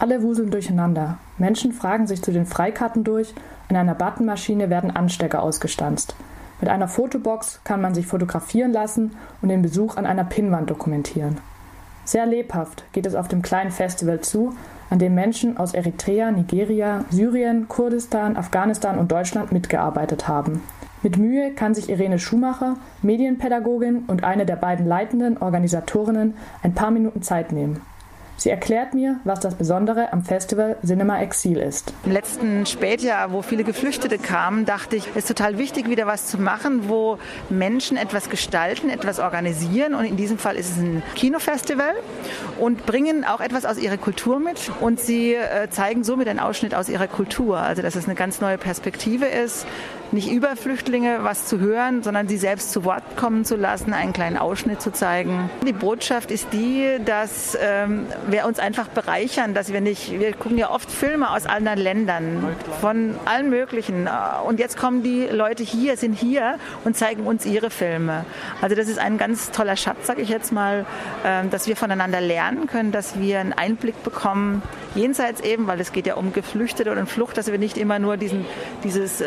Alle wuseln durcheinander. Menschen fragen sich zu den Freikarten durch, an einer Buttonmaschine werden Anstecker ausgestanzt. Mit einer Fotobox kann man sich fotografieren lassen und den Besuch an einer Pinnwand dokumentieren. Sehr lebhaft geht es auf dem kleinen Festival zu, an dem Menschen aus Eritrea, Nigeria, Syrien, Kurdistan, Afghanistan und Deutschland mitgearbeitet haben. Mit Mühe kann sich Irene Schumacher, Medienpädagogin und eine der beiden leitenden Organisatorinnen, ein paar Minuten Zeit nehmen. Sie erklärt mir, was das Besondere am Festival Cinema Exil ist. Im letzten Spätjahr, wo viele Geflüchtete kamen, dachte ich, es ist total wichtig, wieder was zu machen, wo Menschen etwas gestalten, etwas organisieren. Und in diesem Fall ist es ein Kinofestival und bringen auch etwas aus ihrer Kultur mit. Und sie zeigen somit einen Ausschnitt aus ihrer Kultur. Also, dass es eine ganz neue Perspektive ist, nicht über Flüchtlinge was zu hören, sondern sie selbst zu Wort kommen zu lassen, einen kleinen Ausschnitt zu zeigen. Die Botschaft ist die, dass wir uns einfach bereichern, dass wir gucken ja oft Filme aus anderen Ländern, von allen möglichen. Und jetzt kommen die Leute sind hier und zeigen uns ihre Filme. Also das ist ein ganz toller Schatz, sage ich jetzt mal, dass wir voneinander lernen können, dass wir einen Einblick bekommen, jenseits eben, weil es geht ja um Geflüchtete und um Flucht, dass wir nicht immer nur dieses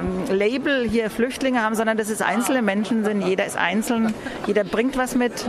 Label hier Flüchtlinge haben, sondern dass es einzelne Menschen sind. Jeder ist einzeln, jeder bringt was mit.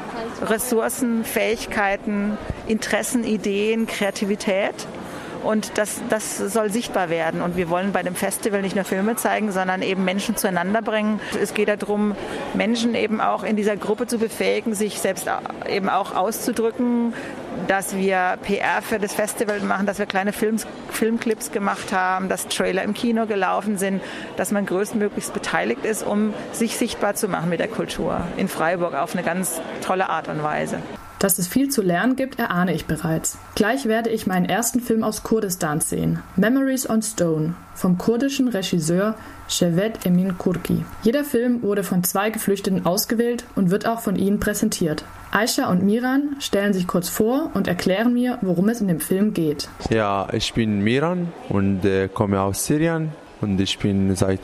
Ressourcen, Fähigkeiten, Interessen, Ideen, Kreativität. Und das soll sichtbar werden. Und wir wollen bei dem Festival nicht nur Filme zeigen, sondern eben Menschen zueinander bringen. Es geht darum, Menschen eben auch in dieser Gruppe zu befähigen, sich selbst eben auch auszudrücken, dass wir PR für das Festival machen, dass wir kleine Filmclips gemacht haben, dass Trailer im Kino gelaufen sind, dass man größtmöglichst beteiligt ist, um sich sichtbar zu machen mit der Kultur in Freiburg auf eine ganz tolle Art und Weise. Dass es viel zu lernen gibt, erahne ich bereits. Gleich werde ich meinen ersten Film aus Kurdistan sehen. Memories on Stone vom kurdischen Regisseur Cevdet Emin Kurki. Jeder Film wurde von 2 Geflüchteten ausgewählt und wird auch von ihnen präsentiert. Aisha und Miran stellen sich kurz vor und erklären mir, worum es in dem Film geht. Ja, ich bin Miran und komme aus Syrien. Und ich bin seit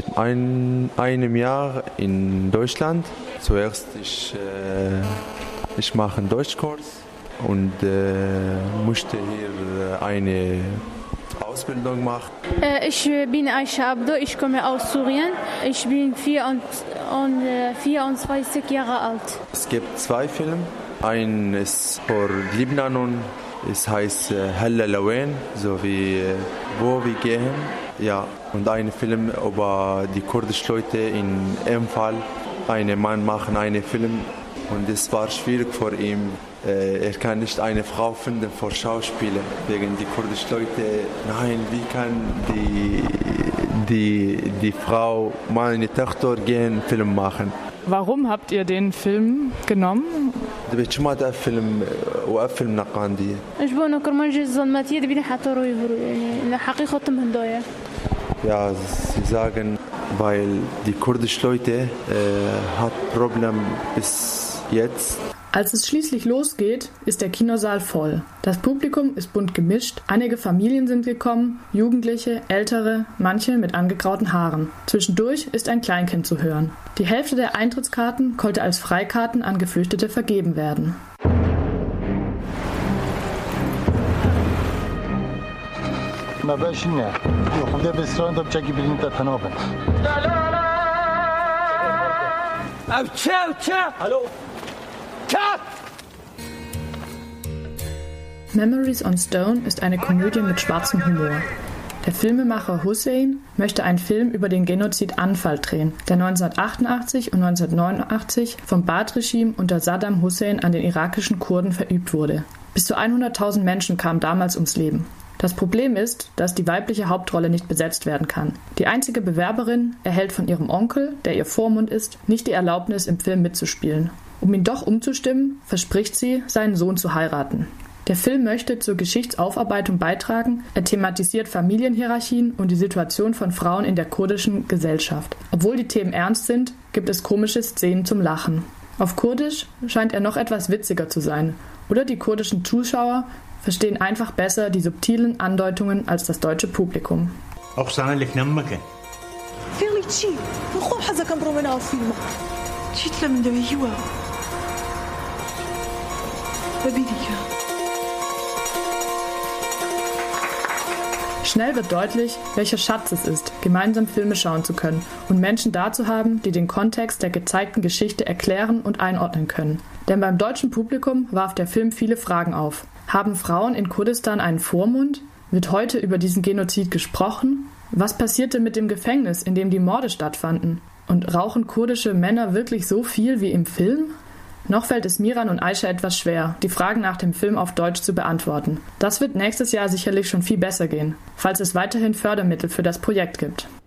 einem Jahr in Deutschland. Zuerst ich mache einen Deutschkurs und musste hier eine Ausbildung machen. Ich bin Aisha Abdo, ich komme aus Syrien. Ich bin 24 Jahre alt. Es gibt 2 Filme. Ein ist für Libanon, es heißt Hella Lawen, so wie wo wir gehen. Ja, und ein Film über die kurdischen Leute in Empfal. Ein Mann macht einen Film. Und es war schwierig für ihn. Er kann nicht eine Frau finden für Schauspieler. Wegen die kurdischen Leute, nein, wie kann die Frau, meine Tochter, gehen Film machen? Warum habt ihr den Film genommen? Ich mache Film وأفلم نقاندي. Ja, sie sagen, weil die kurdischen Leute hat Problem bis jetzt. Als es schließlich losgeht, ist der Kinosaal voll. Das Publikum ist bunt gemischt, einige Familien sind gekommen, Jugendliche, Ältere, manche mit angegrauten Haaren. Zwischendurch ist ein Kleinkind zu hören. Die Hälfte der Eintrittskarten konnte als Freikarten an Geflüchtete vergeben werden. Hallo. Memories on Stone ist eine Komödie mit schwarzem Humor. Der Filmemacher Hussein möchte einen Film über den Genozid Anfal drehen, der 1988 und 1989 vom Baath-Regime unter Saddam Hussein an den irakischen Kurden verübt wurde. Bis zu 100.000 Menschen kamen damals ums Leben. Das Problem ist, dass die weibliche Hauptrolle nicht besetzt werden kann. Die einzige Bewerberin erhält von ihrem Onkel, der ihr Vormund ist, nicht die Erlaubnis, im Film mitzuspielen. Um ihn doch umzustimmen, verspricht sie, seinen Sohn zu heiraten. Der Film möchte zur Geschichtsaufarbeitung beitragen, er thematisiert Familienhierarchien und die Situation von Frauen in der kurdischen Gesellschaft. Obwohl die Themen ernst sind, gibt es komische Szenen zum Lachen. Auf Kurdisch scheint er noch etwas witziger zu sein. Oder die kurdischen Zuschauer verstehen einfach besser die subtilen Andeutungen als das deutsche Publikum. Schnell wird deutlich, welcher Schatz es ist, gemeinsam Filme schauen zu können und Menschen da zu haben, die den Kontext der gezeigten Geschichte erklären und einordnen können. Denn beim deutschen Publikum warf der Film viele Fragen auf. Haben Frauen in Kurdistan einen Vormund? Wird heute über diesen Genozid gesprochen? Was passierte mit dem Gefängnis, in dem die Morde stattfanden? Und rauchen kurdische Männer wirklich so viel wie im Film? Noch fällt es Miran und Aisha etwas schwer, die Fragen nach dem Film auf Deutsch zu beantworten. Das wird nächstes Jahr sicherlich schon viel besser gehen, falls es weiterhin Fördermittel für das Projekt gibt.